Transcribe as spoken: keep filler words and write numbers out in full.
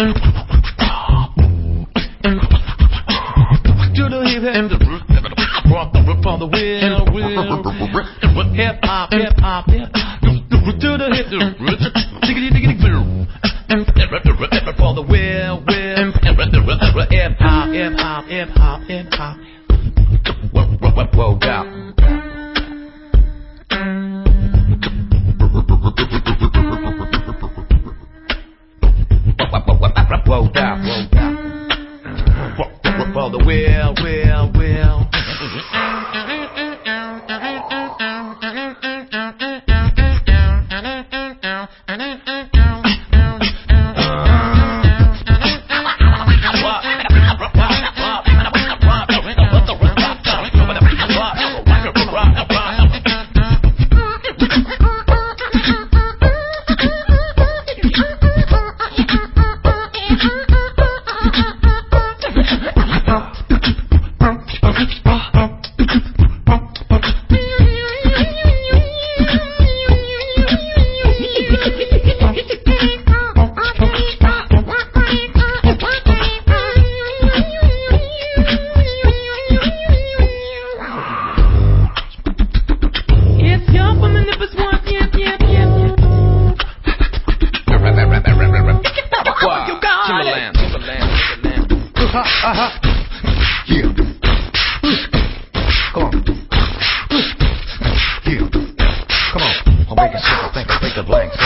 To the hip and the rock the rip on the wheel, wheel. Hip hop, hip hop, hip hop. To the hip, diggity diggity boom. For the wheel, wheel. Hip hop, hip hop, hip hop, hip hop. Whoa, down. Whoa, down, whoa, down. For the wheel, wheel, wheel. Uh-huh. Yeah. Come on. Yeah. Come on. I'll make it simple. Think, think of blanks.